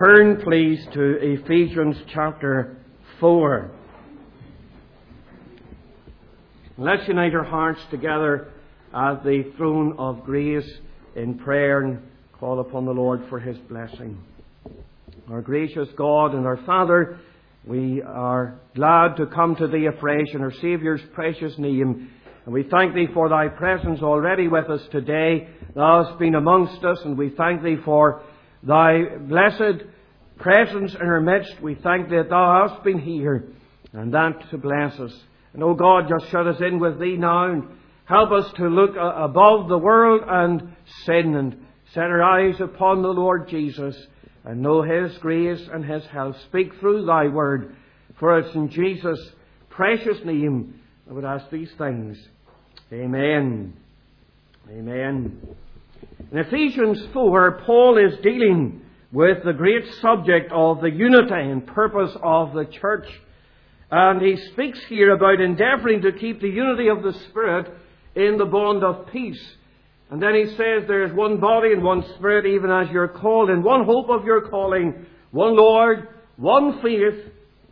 Turn, please, to Ephesians chapter 4. Let's unite our hearts together at the throne of grace in prayer and call upon the Lord for His blessing. Our gracious God and our Father, we are glad to come to Thee afresh in our Saviour's precious name. And we thank Thee for Thy presence already with us today. Thou hast been amongst us, and we thank Thee for Thy blessed presence in our midst. We thank Thee that Thou hast been here, and that to bless us. And, O God, just shut us in with Thee now, and help us to look above the world and sin, and set our eyes upon the Lord Jesus, and know His grace and His help. Speak through Thy word, for it's in Jesus' precious name I would ask these things. Amen. Amen. In Ephesians 4, Paul is dealing with the great subject of the unity and purpose of the church. And he speaks here about endeavouring to keep the unity of the Spirit in the bond of peace. And then he says there is one body and one Spirit, even as you're called, in one hope of your calling, one Lord, one faith,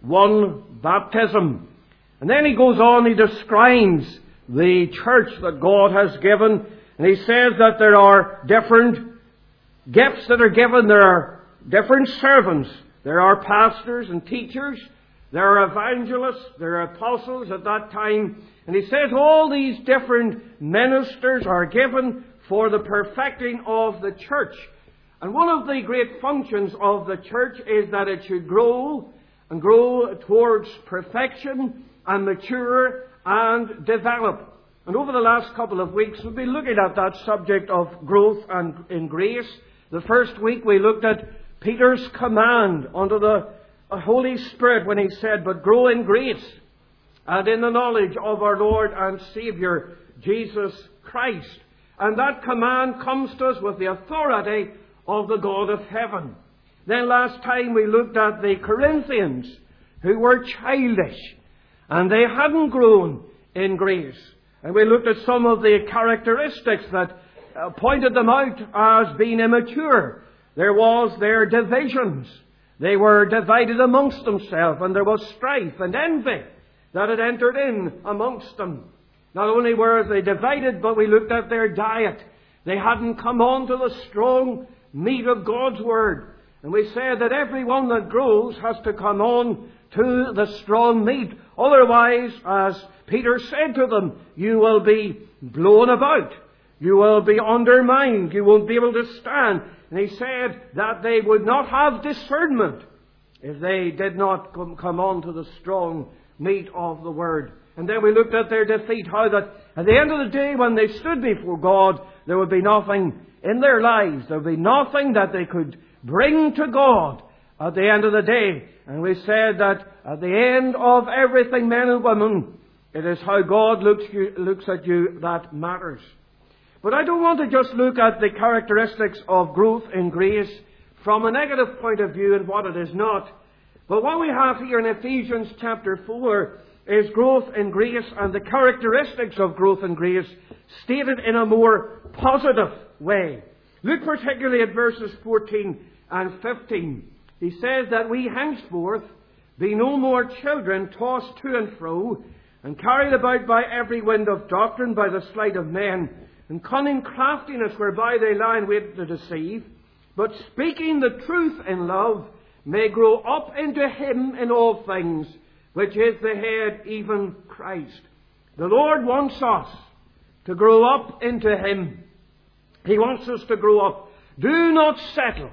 one baptism. And then he goes on, he describes the church that God has given. And he says that there are different gifts that are given. There are different servants. There are pastors and teachers. There are evangelists. There are apostles at that time. And he says all these different ministers are given for the perfecting of the church. And one of the great functions of the church is that it should grow and grow towards perfection and mature and develop. And over the last couple of weeks we've been looking at that subject of growth and in grace. The first week we looked at Peter's command under the Holy Spirit when he said, "But grow in grace and in the knowledge of our Lord and Saviour, Jesus Christ." And that command comes to us with the authority of the God of heaven. Then last time we looked at the Corinthians, who were childish, and they hadn't grown in grace. And we looked at some of the characteristics that pointed them out as being immature. There was their divisions. They were divided amongst themselves, and there was strife and envy that had entered in amongst them. Not only were they divided, but we looked at their diet. They hadn't come on to the strong meat of God's Word. And we said that everyone that grows has to come on to the strong meat. Otherwise, as Peter said to them, you will be blown about. You will be undermined. You won't be able to stand. And he said that they would not have discernment if they did not come on to the strong meat of the Word. And then we looked at their defeat, how that at the end of the day when they stood before God, there would be nothing in their lives. There would be nothing that they could bring to God at the end of the day. And we said that at the end of everything, men and women, it is how God looks at you that matters. But I don't want to just look at the characteristics of growth in grace from a negative point of view and what it is not. But what we have here in Ephesians chapter 4 is growth in grace and the characteristics of growth in grace stated in a more positive way. Look particularly at verses 14 and 15. He says that we henceforth be no more children tossed to and fro and carried about by every wind of doctrine, by the sleight of men, and cunning craftiness whereby they lie in wait to deceive, but speaking the truth in love, may grow up into Him in all things, which is the head, even Christ. The Lord wants us to grow up into Him. He wants us to grow up. Do not settle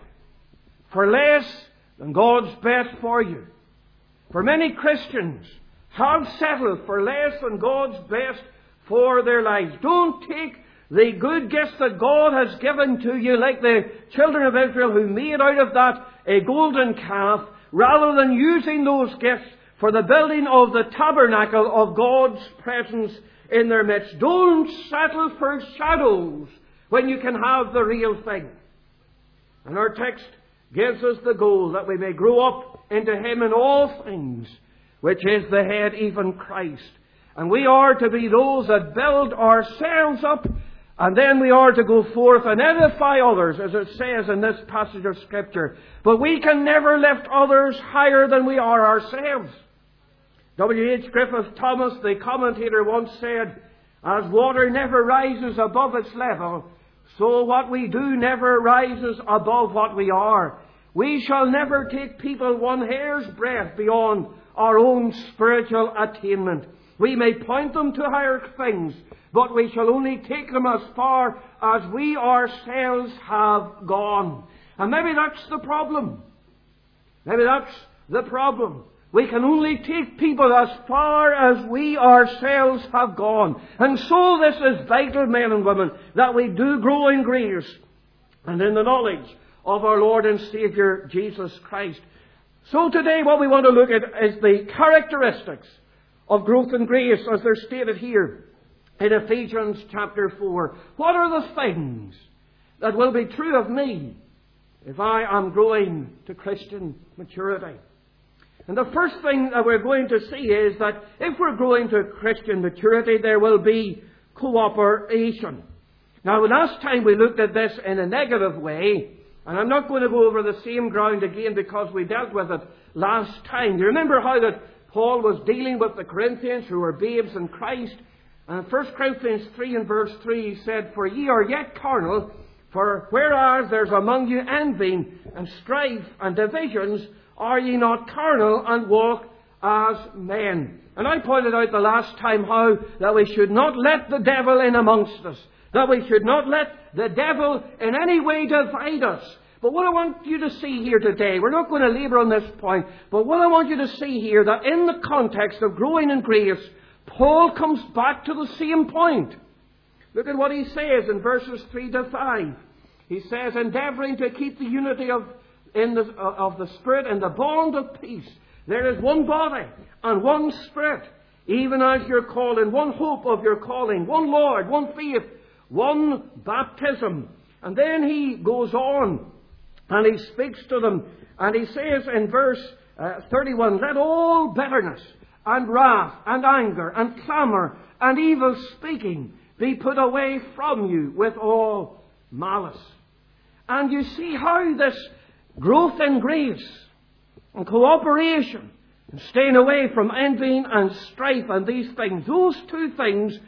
for less than God's best for you. For many Christians have settled for less than God's best for their lives. Don't take the good gifts that God has given to you, like the children of Israel who made out of that a golden calf, rather than using those gifts for the building of the tabernacle of God's presence in their midst. Don't settle for shadows when you can have the real thing. And our text gives us the goal that we may grow up into Him in all things, which is the head, even Christ. And we are to be those that build ourselves up And then we are to go forth and edify others, as it says in this passage of Scripture. But we can never lift others higher than we are ourselves. W.H. Griffith Thomas, the commentator, once said, as water never rises above its level, so what we do never rises above what we are. We shall never take people one hair's breadth beyond our own spiritual attainment. We may point them to higher things, but we shall only take them as far as we ourselves have gone. And maybe that's the problem. Maybe that's the problem. We can only take people as far as we ourselves have gone. And so this is vital, men and women, that we do grow in grace and in the knowledge of our Lord and Saviour Jesus Christ. So today what we want to look at is the characteristics of growth in grace as they're stated here in Ephesians chapter 4. What are the things that will be true of me if I am growing to Christian maturity? And the first thing that we're going to see is that if we're growing to Christian maturity, there will be cooperation. Now, last time we looked at this in a negative way, and I'm not going to go over the same ground again because we dealt with it last time. You remember how that Paul was dealing with the Corinthians who were babes in Christ? And in 1 Corinthians 3 and verse 3 he said, For ye are yet carnal, for whereas there's among you envying and strife and divisions, are ye not carnal and walk as men? And I pointed out the last time how that we should not let the devil in amongst us. That we should not let the devil in any way divide us. But what I want you to see here today, we're not going to labour on this point, but what I want you to see here, that in the context of growing in grace, Paul comes back to the same point. Look at what he says in verses 3 to 5. He says, endeavouring to keep the unity of the Spirit and the bond of peace. There is one body and one Spirit, even as you're called, in one hope of your calling, one Lord, one faith, one baptism. And then he goes on and he speaks to them, and he says in verse 31, let all bitterness and wrath and anger and clamour and evil speaking be put away from you with all malice. And you see how this growth in grace and cooperation and staying away from envying and strife and these things, those two things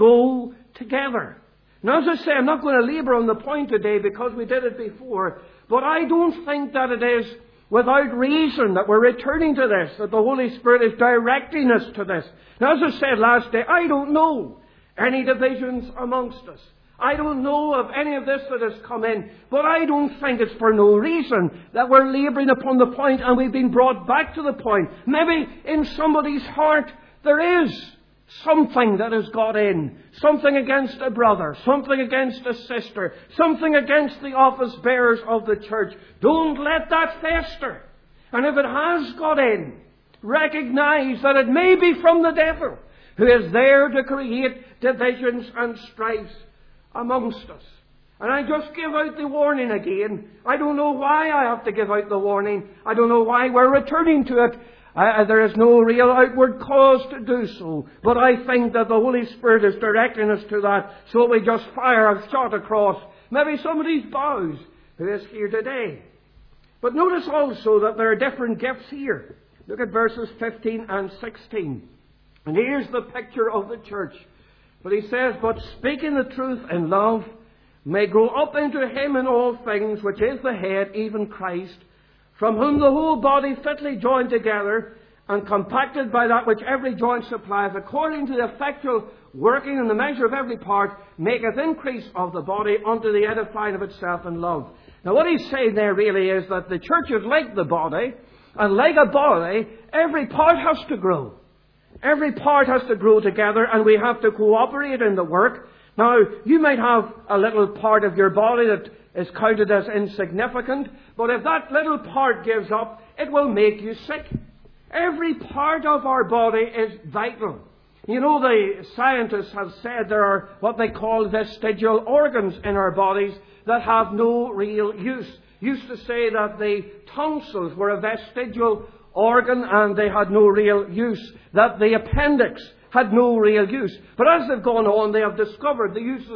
go together. Now, as I say, I'm not going to labour on the point today because we did it before, but I don't think that it is without reason that we're returning to this, that the Holy Spirit is directing us to this. Now, as I said last day, I don't know any divisions amongst us. I don't know of any of this that has come in, but I don't think it's for no reason that we're labouring upon the point and we've been brought back to the point. Maybe in somebody's heart there is something that has got in. Something against a brother, something against a sister, something against the office bearers of the church. Don't let that fester. And if it has got in, recognize that it may be from the devil, who is there to create divisions and strifes amongst us. And I just give out the warning again. I don't know why I have to give out the warning. I don't know why we're returning to it. There is no real outward cause to do so. But I think that the Holy Spirit is directing us to that. So we just fire a shot across maybe somebody's bows who is here today. But notice also that there are different gifts here. Look at verses 15 and 16. And here's the picture of the church. But he says, but speaking the truth in love may grow up into him in all things, which is the head, even Christ, from whom the whole body fitly joined together and compacted by that which every joint supplieth, according to the effectual working in the measure of every part, maketh increase of the body unto the edifying of itself in love. Now what he's saying there really is that the church is like the body, and like a body, every part has to grow. Every part has to grow together, and we have to cooperate in the work. Now, you might have a little part of your body that is counted as insignificant, but if that little part gives up, it will make you sick. Every part of our body is vital. You know, the scientists have said there are what they call vestigial organs in our bodies that have no real use. Used to say that the tonsils were a vestigial organ and they had no real use, that the appendix had no real use. But as they've gone on, they have discovered the uses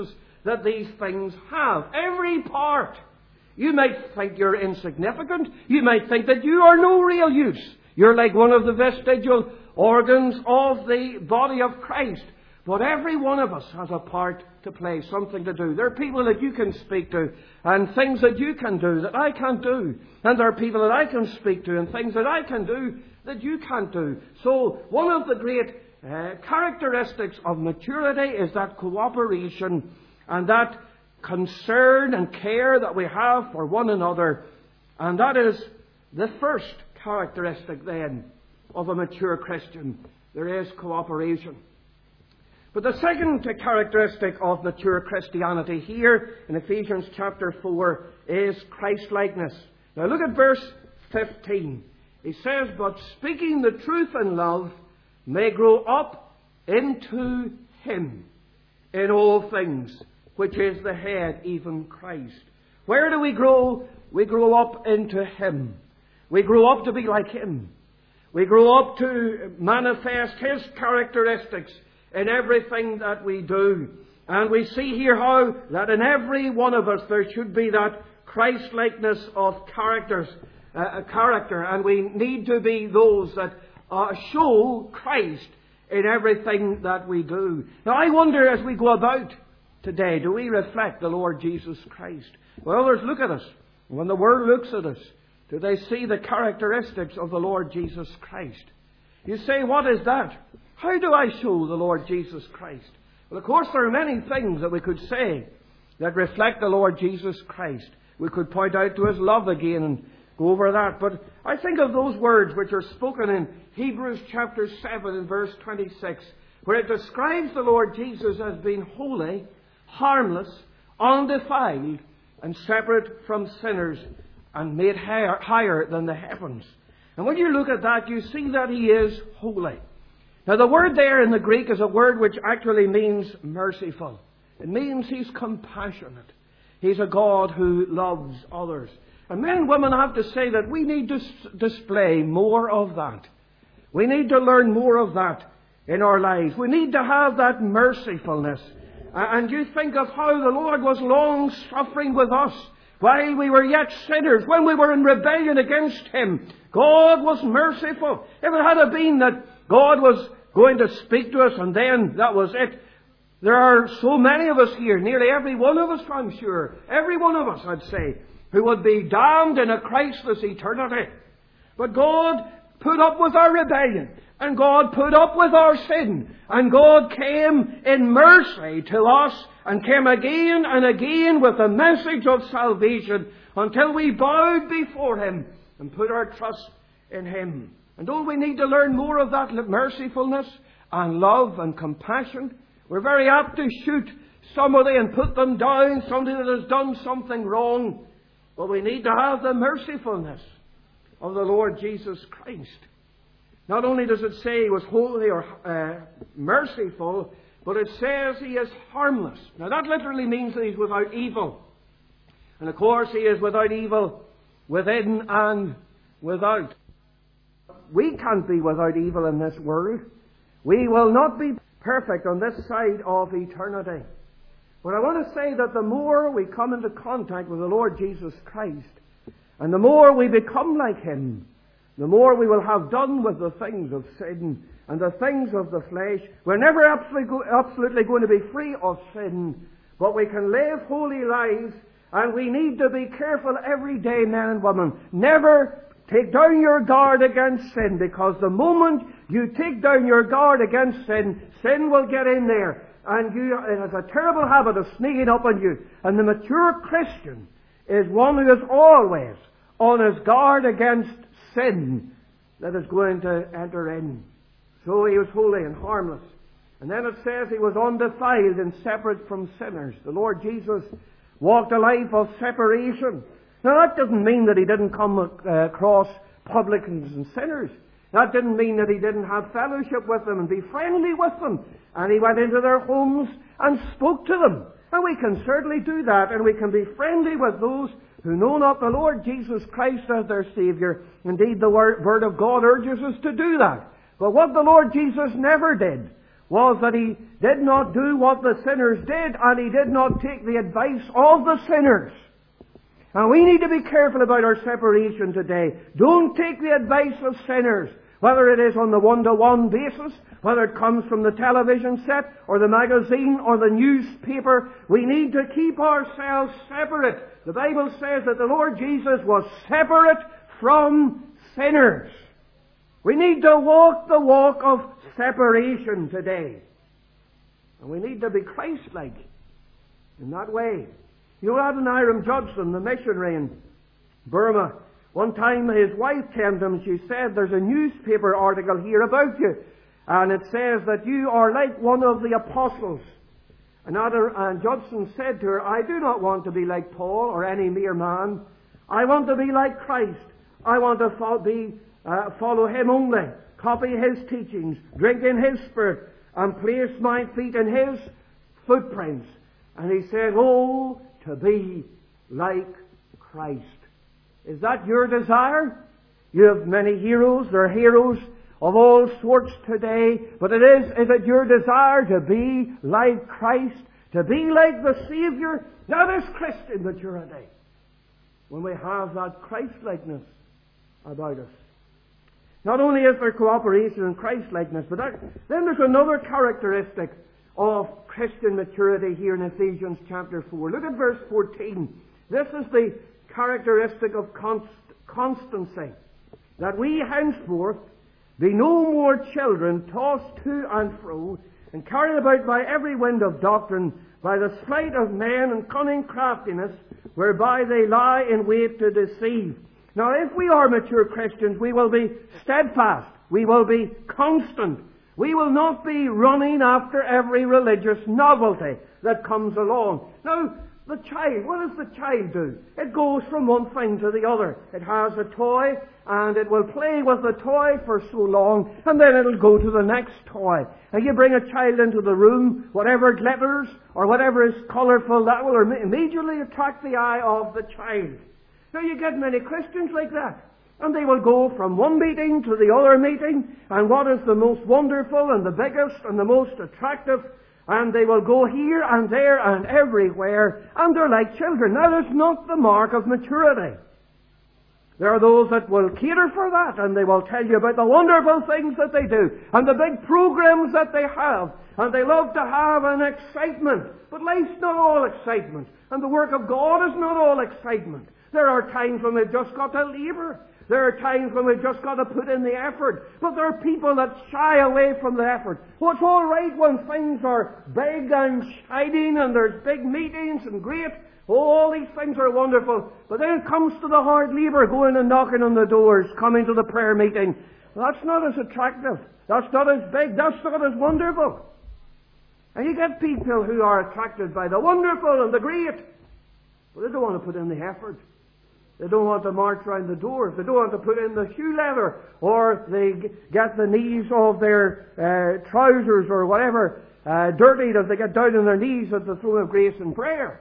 that these things have. Every part. You might think you're insignificant. You might think that you are no real use. You're like one of the vestigial organs of the body of Christ. But every one of us has a part to play, something to do. There are people that you can speak to, and things that you can do that I can't do. And there are people that I can speak to, and things that I can do that you can't do. So one of the great characteristics of maturity is that cooperation and that concern and care that we have for one another. And that is the first characteristic then of a mature Christian. There is cooperation. But the second characteristic of mature Christianity here in Ephesians chapter 4 is Christ-likeness. Now look at verse 15. He says, "But speaking the truth in love may grow up into Him in all things, which is the head, even Christ." Where do we grow? We grow up into Him. We grow up to be like Him. We grow up to manifest His characteristics in everything that we do. And we see here how that in every one of us there should be that Christ-likeness of character. And we need to be those that show Christ in everything that we do. Now I wonder, as we go about today, do we reflect the Lord Jesus Christ? Well, others look at us. When the world looks at us, do they see the characteristics of the Lord Jesus Christ? You say, what is that? How do I show the Lord Jesus Christ? Well, of course, there are many things that we could say that reflect the Lord Jesus Christ. We could point out to His love again and go over that. But I think of those words which are spoken in Hebrews chapter 7 and verse 26, where it describes the Lord Jesus as being holy, harmless, undefiled, and separate from sinners, and made higher than the heavens. And when you look at that, you see that He is holy. Now the word there in the Greek is a word which actually means merciful. It means He's compassionate. He's a God who loves others. And men and women have to say that we need to display more of that. We need to learn more of that in our lives. We need to have that mercifulness. And you think of how the Lord was long suffering with us while we were yet sinners, when we were in rebellion against Him. God was merciful. If it had been that God was going to speak to us and then that was it. There are so many of us here, nearly every one of us, I'm sure, every one of us, I'd say, who would be damned in a Christless eternity. But God put up with our rebellion, and God put up with our sin, and God came in mercy to us, and came again and again with the message of salvation until we bowed before Him and put our trust in Him. And don't we need to learn more of that mercifulness and love and compassion? We're very apt to shoot somebody and put them down, somebody that has done something wrong. But we need to have the mercifulness of the Lord Jesus Christ. Not only does it say He was holy or merciful, but it says He is harmless. Now that literally means that He's without evil. And of course He is without evil within and without. We can't be without evil in this world. We will not be perfect on this side of eternity. But I want to say that the more we come into contact with the Lord Jesus Christ, and the more we become like Him, the more we will have done with the things of sin and the things of the flesh. We're never absolutely going to be free of sin, but we can live holy lives, and we need to be careful every day, men and women. Never take down your guard against sin, because the moment you take down your guard against sin, sin will get in there, and it has a terrible habit of sneaking up on you. And the mature Christian is one who is always on his guard against sin that is going to enter in. So He was holy and harmless. And then it says He was undefiled and separate from sinners. The Lord Jesus walked a life of separation. Now that doesn't mean that He didn't come across publicans and sinners. That didn't mean that He didn't have fellowship with them and be friendly with them. And He went into their homes and spoke to them. And we can certainly do that, and we can be friendly with those who know not the Lord Jesus Christ as their Saviour. Indeed, the Word of God urges us to do that. But what the Lord Jesus never did was that he did not do what the sinners did, and he did not take the advice of the sinners. And we need to be careful about our separation today. Don't take the advice of sinners, whether it is on the one-to-one basis, whether it comes from the television set, or the magazine, or the newspaper. We need to keep ourselves separate. The Bible says that the Lord Jesus was separate from sinners. We need to walk the walk of separation today. And we need to be Christ-like in that way. You know, Adoniram Judson, the missionary in Burma, one time his wife came to him and she said, "There's a newspaper article here about you, and it says that you are like one of the apostles." And Judson said to her, "I do not want to be like Paul or any mere man. I want to be like Christ. I want to follow Him only, copy His teachings, drink in His Spirit, and place my feet in His footprints." And he said, "Oh, to be like Christ." Is that your desire? You have many heroes. There are heroes of all sorts today. But is it your desire to be like Christ? To be like the Savior? That is Christian maturity. When we have that Christ-likeness about us. Not only is there cooperation and Christ-likeness, but then there's another characteristic of Christian maturity here in Ephesians chapter 4. Look at verse 14. This is the characteristic of constancy. That we henceforth be no more children tossed to and fro and carried about by every wind of doctrine, by the sleight of men and cunning craftiness, whereby they lie in wait to deceive. Now, if we are mature Christians, we will be steadfast. We will be constant. We will not be running after every religious novelty that comes along. Now, the child, what does the child do? It goes from one thing to the other. It has a toy, and it will play with the toy for so long, and then it'll go to the next toy. And you bring a child into the room, whatever glitters, or whatever is colourful, that will immediately attract the eye of the child. Now, you get many Christians like that. And they will go from one meeting to the other meeting, and what is the most wonderful and the biggest and the most attractive, and they will go here and there and everywhere, and they're like children. Now, that's not the mark of maturity. There are those that will cater for that, and they will tell you about the wonderful things that they do, and the big programs that they have, and they love to have an excitement. But life's not all excitement, and the work of God is not all excitement. There are times when we've just got to labour. There are times when we've just got to put in the effort. But there are people that shy away from the effort. Well, it's all right when things are big and shining and there's big meetings and great. Oh, all these things are wonderful. But then it comes to the hard labour, going and knocking on the doors, coming to the prayer meeting. Well, that's not as attractive. That's not as big. That's not as wonderful. And you get people who are attracted by the wonderful and the great. Well, they don't want to put in the effort. They don't want to march around the doors. They don't want to put in the shoe leather, or they get the knees of their trousers or whatever dirtied as they get down on their knees at the throne of grace in prayer.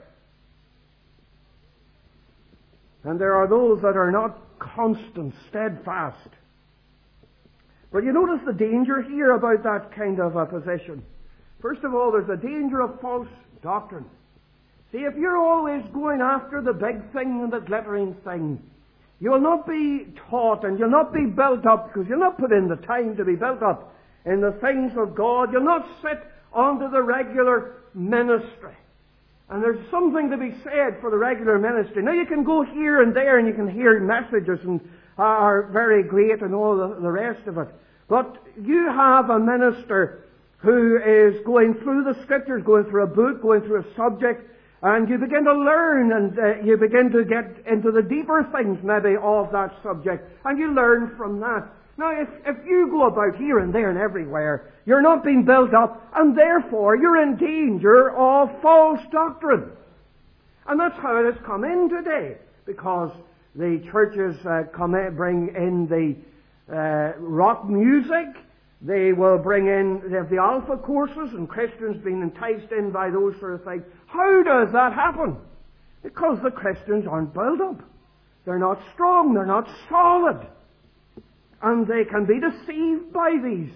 And there are those that are not constant, steadfast. But you notice the danger here about that kind of a position. First of all, there's a danger of false doctrine. See, if you're always going after the big thing and the glittering thing, you will not be taught and you'll not be built up, because you'll not put in the time to be built up in the things of God. You'll not sit under the regular ministry. And there's something to be said for the regular ministry. Now, you can go here and there and you can hear messages and are very great and all the rest of it. But you have a minister who is going through the Scriptures, going through a book, going through a subject, and you begin to learn, and you begin to get into the deeper things maybe of that subject, and you learn from that. Now, if you go about here and there and everywhere, you're not being built up, and therefore you're in danger of false doctrine. And that's how it has come in today, because the churches bring in the rock music. They will bring in the alpha courses, and Christians being enticed in by those sort of things. How does that happen? Because the Christians aren't built up. They're not strong. They're not solid. And they can be deceived by these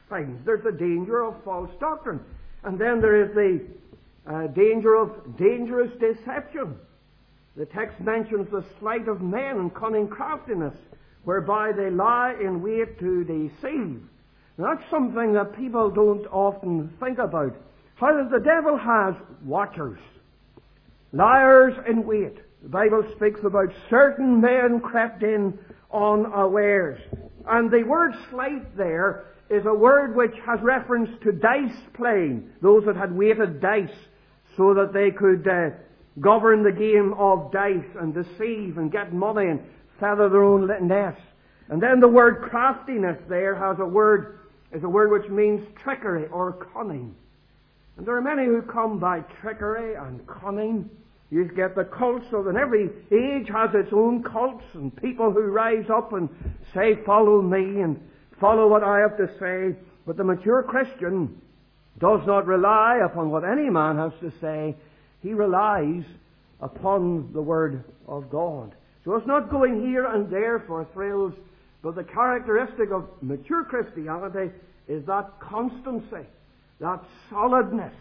things. There's the danger of false doctrine. And then there is the danger of dangerous deception. The text mentions the sleight of men and cunning craftiness, whereby they lie in wait to deceive. Now, that's something that people don't often think about. How that the devil has watchers, liars in wait. The Bible speaks about certain men crept in unawares. And the word sleight there is a word which has reference to dice playing. Those that had weighted dice so that they could govern the game of dice and deceive and get money and feather their own nests. And then the word craftiness there is a word which means trickery or cunning. And there are many who come by trickery and cunning. You get the cults and every age has its own cults and people who rise up and say, follow me and follow what I have to say. But the mature Christian does not rely upon what any man has to say. He relies upon the Word of God. So it's not going here and there for thrills, but the characteristic of mature Christianity is that constancy, that solidness.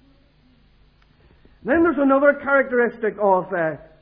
Then there's another characteristic of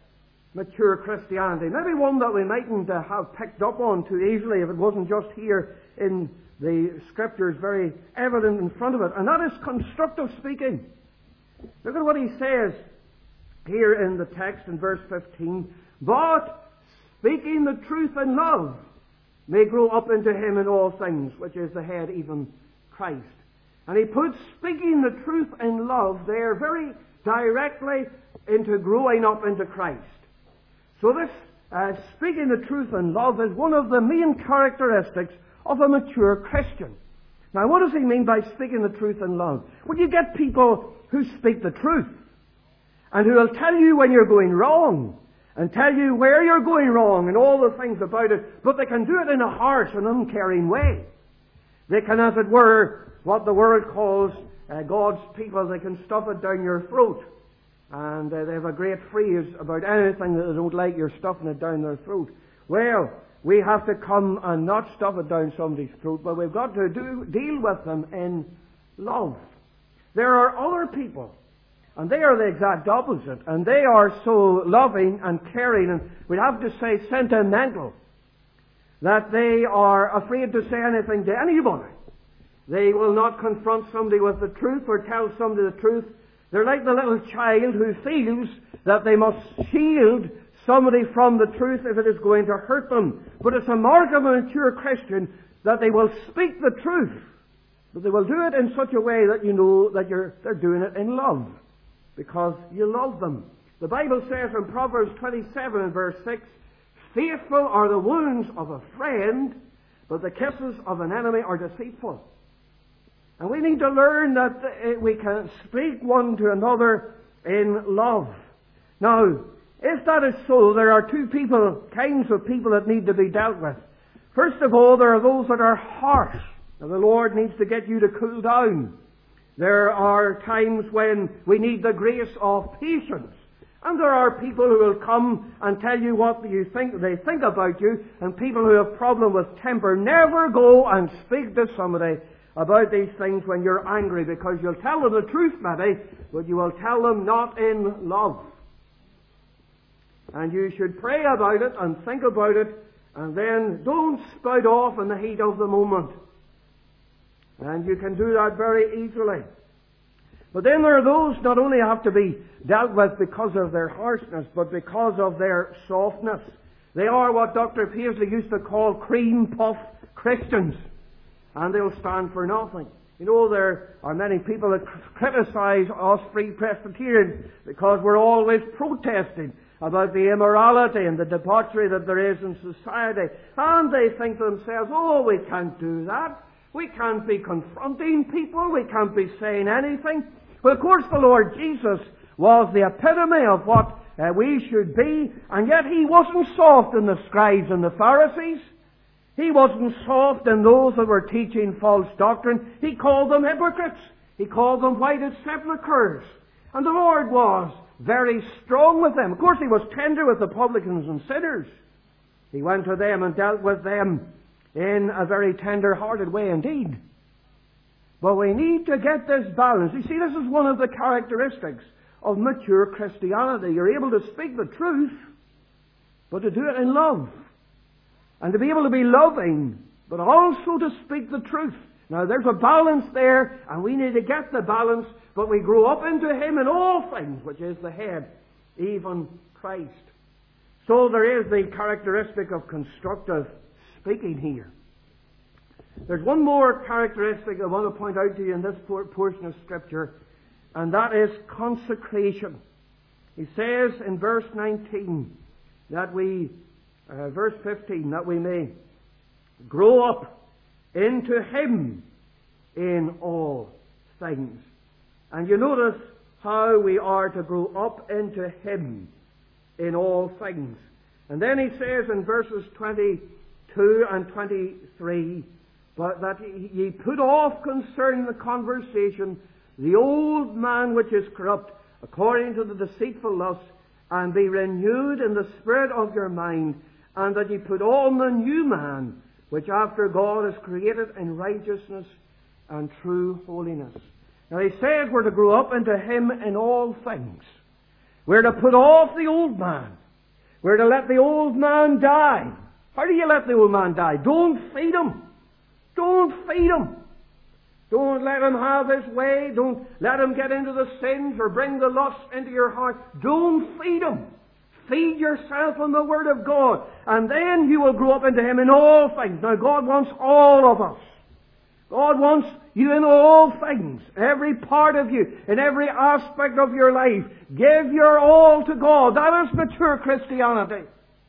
mature Christianity, maybe one that we mightn't have picked up on too easily if it wasn't just here in the Scriptures very evident in front of it, and that is constructive speaking. Look at what he says here in the text in verse 15. But speaking the truth in love may grow up into him in all things, which is the head, even Christ. And he puts speaking the truth in love there very directly into growing up into Christ. So this speaking the truth in love is one of the main characteristics of a mature Christian. Now, what does he mean by speaking the truth in love? Well, you get people who speak the truth and who will tell you when you're going wrong and tell you where you're going wrong and all the things about it, but they can do it in a harsh and uncaring way. They can, as it were, what the world calls God's people, they can stuff it down your throat. And they have a great phrase about anything that they don't like, you're stuffing it down their throat. Well, we have to come and not stuff it down somebody's throat, but we've got to deal with them in love. There are other people, and they are the exact opposite, and they are so loving and caring, and we'd have to say sentimental, that they are afraid to say anything to anybody. They will not confront somebody with the truth or tell somebody the truth. They're like the little child who feels that they must shield somebody from the truth if it is going to hurt them. But it's a mark of a mature Christian that they will speak the truth, but they will do it in such a way that you know that they're doing it in love, because you love them. The Bible says in Proverbs 27 and verse 6, faithful are the wounds of a friend, but the kisses of an enemy are deceitful. And we need to learn that we can speak one to another in love. Now, if that is so, there are two kinds of people that need to be dealt with. First of all, there are those that are harsh. Now, the Lord needs to get you to cool down. There are times when we need the grace of patience. And there are people who will come and tell you what they think about you, and people who have problem with temper. Never go and speak to somebody about these things when you're angry, because you'll tell them the truth maybe, but you will tell them not in love. And you should pray about it and think about it, and then don't spout off in the heat of the moment. And you can do that very easily. But then there are those not only have to be dealt with because of their harshness, but because of their softness. They are what Dr. Paisley used to call cream puff Christians. And they'll stand for nothing. You know, there are many people that criticize us Free Presbyterians because we're always protesting about the immorality and the debauchery that there is in society. And they think to themselves, oh, we can't do that. We can't be confronting people. We can't be saying anything. Well, of course, the Lord Jesus was the epitome of what we should be, and yet He wasn't soft in the scribes and the Pharisees. He wasn't soft in those that were teaching false doctrine. He called them hypocrites. He called them whited sepulchres. And the Lord was very strong with them. Of course, He was tender with the publicans and sinners. He went to them and dealt with them in a very tender-hearted way indeed. But we need to get this balance. You see, this is one of the characteristics of mature Christianity. You're able to speak the truth, but to do it in love. And to be able to be loving, but also to speak the truth. Now there's a balance there, and we need to get the balance, but we grow up into Him in all things, which is the head, even Christ. So there is the characteristic of constructive speaking here. There's one more characteristic I want to point out to you in this portion of Scripture, and that is consecration. He says in verse 19 that verse 15, that we may grow up into Him in all things. And you notice how we are to grow up into Him in all things. And then he says in verses 22 and 23, but that ye put off concerning the conversation the old man which is corrupt according to the deceitful lust, and be renewed in the spirit of your mind, and that ye put on the new man, which after God is created in righteousness and true holiness. Now he says we're to grow up into Him in all things. We're to put off the old man. We're to let the old man die. How do you let the old man die? Don't feed him. Don't feed him. Don't let him have his way. Don't let him get into the sins or bring the lust into your heart. Don't feed him. Feed yourself on the Word of God, and then you will grow up into Him in all things. Now God wants all of us. God wants you in all things, every part of you, in every aspect of your life. Give your all to God. That is mature Christianity.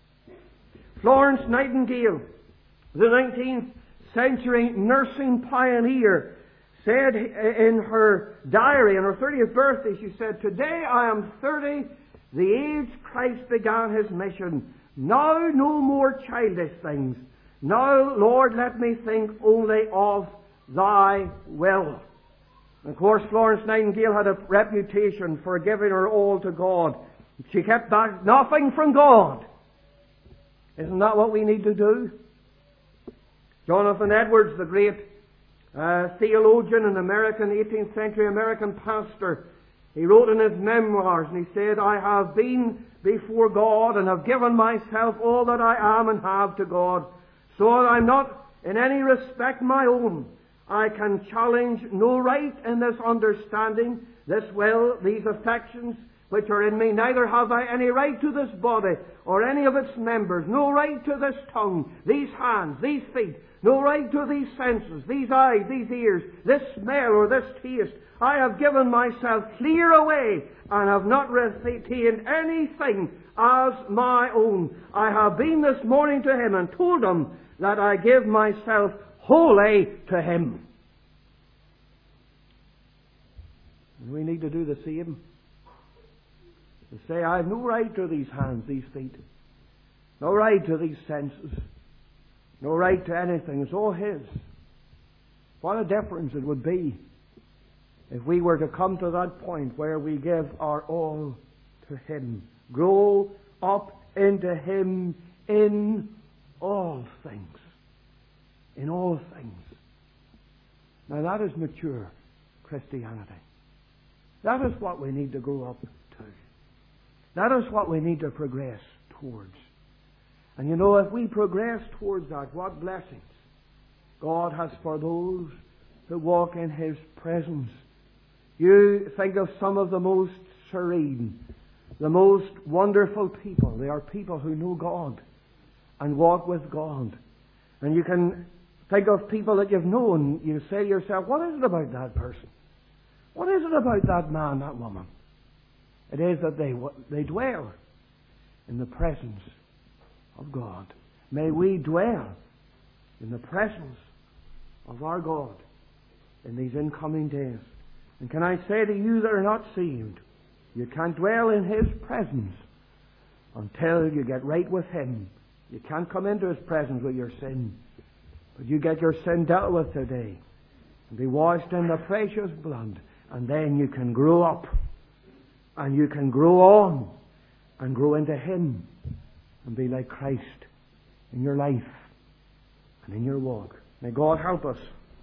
Florence Nightingale, the 19th century nursing pioneer, said in her diary, on her 30th birthday, she said, "Today I am 30, the age Christ began His mission. Now no more childish things. Now, Lord, let me think only of Thy will." And of course, Florence Nightingale had a reputation for giving her all to God. She kept back nothing from God. Isn't that what we need to do? Jonathan Edwards, the great theologian and American 18th century American pastor, he wrote in his memoirs, and he said, "I have been before God and have given myself all that I am and have to God, so that I'm not in any respect my own. I can challenge no right in this understanding, this will, these affections which are in me. Neither have I any right to this body or any of its members, no right to this tongue, these hands, these feet, no right to these senses, these eyes, these ears, this smell or this taste. I have given myself clear away and have not retained anything as my own. I have been this morning to Him and told Him that I give myself wholly to Him." And we need to do the same. To say, I have no right to these hands, these feet. No right to these senses. No right to anything. It's all His. What a difference it would be if we were to come to that point where we give our all to Him. Grow up into Him in all things. In all things. Now that is mature Christianity. That is what we need to grow up to. That is what we need to progress towards. And you know, if we progress towards that, what blessings God has for those who walk in His presence. You think of some of the most serene, the most wonderful people. They are people who know God and walk with God. And you can think of people that you've known. You say to yourself, what is it about that person? What is it about that man, that woman? It is that they dwell in the presence of God. May we dwell in the presence of our God in these incoming days. And can I say to you that are not saved, you can't dwell in His presence until you get right with Him. You can't come into His presence with your sin. But you get your sin dealt with today and be washed in the precious blood. And then you can grow up and you can grow on and grow into Him and be like Christ in your life and in your walk. May God help us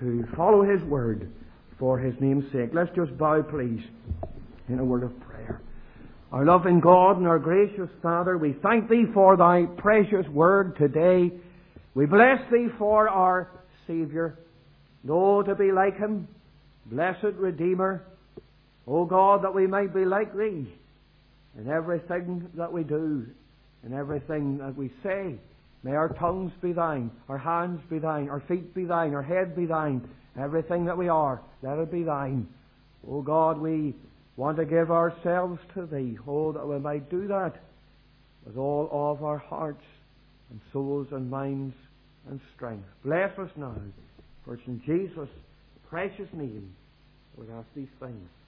to follow His word for His name's sake. Let's just bow, please, in a word of prayer. Our loving God and our gracious Father, we thank Thee for Thy precious word today. We bless Thee for our Saviour. Oh, to be like Him, blessed Redeemer. O God, that we might be like Thee in everything that we do, in everything that we say. May our tongues be Thine, our hands be Thine, our feet be Thine, our head be Thine. Everything that we are, let it be Thine. O God, we want to give ourselves to Thee. Oh, that we might do that with all of our hearts and souls and minds and strength. Bless us now, for it's in Jesus' precious name we ask these things.